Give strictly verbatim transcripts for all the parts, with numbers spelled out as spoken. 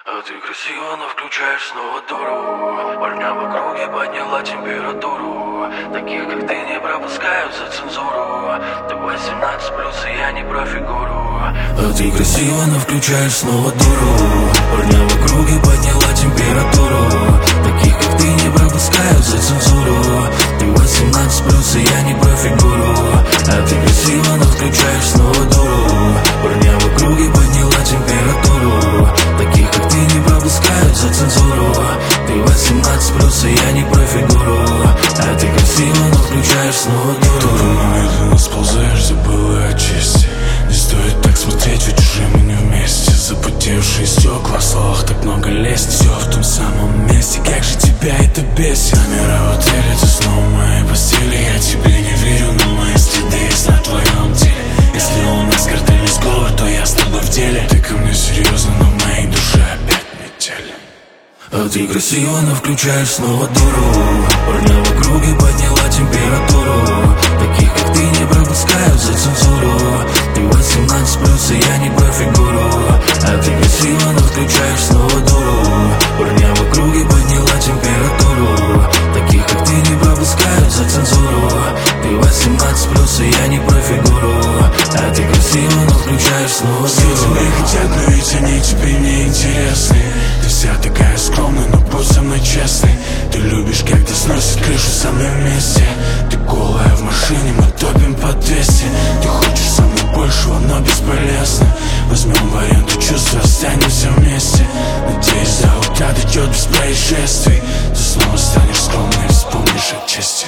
А ты красиво, но включаешь снова дуру. Парня в округе подняла температуру. Таких, как ты, не пропускают за цензуру. Ты восемнадцать плюс, и я не про фигуру. А ты красиво, но включаешь снова дуру. Парня в округе подняла температуру. Таких, как ты, не пропускают за цензуру. Ты восемнадцать плюс, и я не про фигуру. А ты красиво, но включаешь снова дуру. Парня в округе подняла температуру. Таких, как ты, не пропускают за цензуру. Ты восемнадцать плюс, и я не про фигуру. А ты красиво, но включаешь снова дуру. Ты медленно сползаешь, забыла о чести. Не стоит так смотреть, ведь уже мы не вместе. Запотевшие стекла, в словах так много лести. Все в том самом месте, как же тебя это бесит. Камера в отеле, ты снова в моей постели. Я тебе не верю, но мои следы есть на твоем теле. Если у нас картельный сговор, то я с тобой в деле. Ты ко мне серьезно, но в моей душе опять метели. А ты красиво, но включаешь снова дуру. Парня в округе подняла температуру. Таких, как ты, не пропускают за цензуру. Ты восемнадцать плюс, и я не про фигуру. А ты красиво, но включаешь снова дуру. Парня в округе подняла температуру. Таких, как ты, не пропускают за цензуру. Ты восемнадцать плюс, и я не про фигуру. А ты красиво, но включаешь снова Все дуру. тебе хотят, но ведь они тебе не интересны. Ты вся такая скромная, но будь со мной честной. Ты любишь, когда сносит крышу со мной вместе. Ты голая в машине, мы топим по двести. Ты хочешь со мной большего, но бесполезно. Возьмем в аренду чувства, останемся вместе. Надеюсь, до утра дойдет без происшествий. Ты снова станешь скромной, вспомнишь о чести.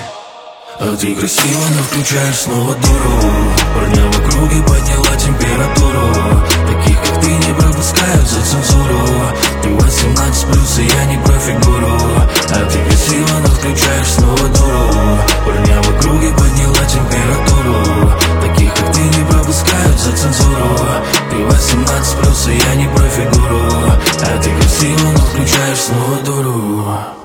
А ты красиво, но включаешь снова дуру. Парня в округе подняла температуру. Таких, как ты, не пропускают за цензуру. Ты восемнадцать плюс, и я не про фигуру. А ты красиво, но включаешь снова дуру. Парня в округе подняла температуру. Таких, как ты, не пропускают за цензуру. Ты восемнадцать плюс, и я не про фигуру. А ты красиво, но включаешь снова дуру.